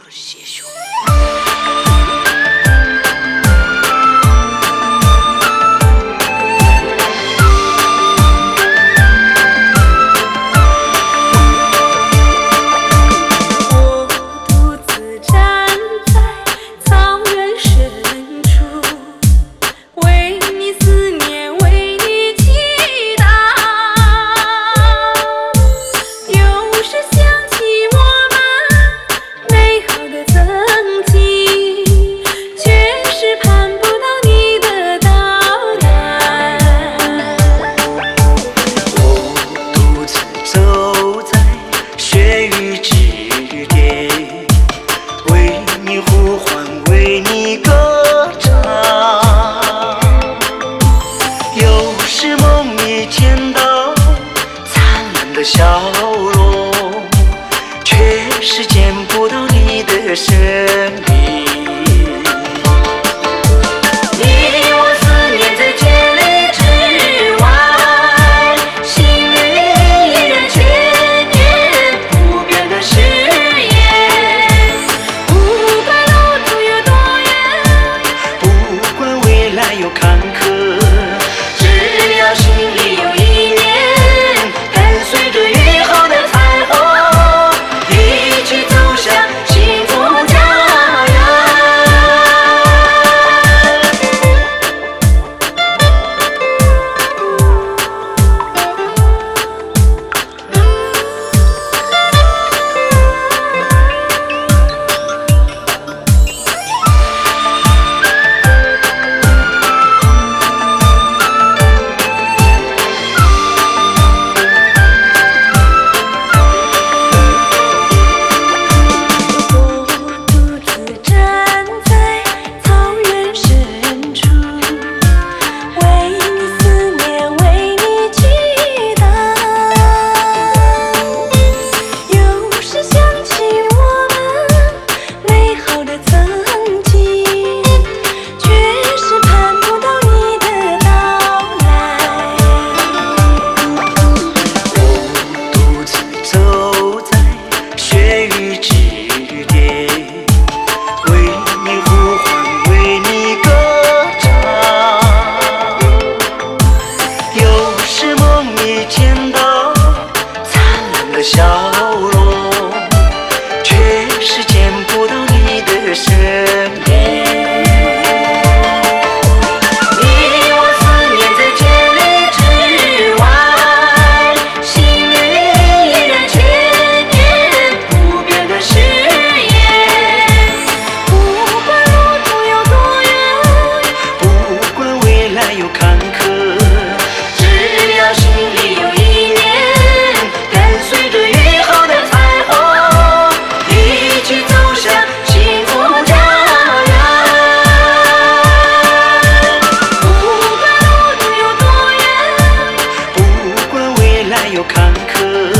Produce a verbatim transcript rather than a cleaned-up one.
谢兄。笑容，却是见不到你的身影。你我思念在千里之外，心里依然千年不变的誓言。不管路途有多远，不管未来有坎坷，只要心里有一念。随着雨后的彩虹，一起走向幸福家园。笑容，却是见不到你的身影。你我思念在千里之外，心里依然千年不变的誓言。不管路途有多远，不管未来有坎坷，只要心里有一念。随着雨后的彩虹，一起走向幸福家园。不管路途有多远，不管未来有坎坷。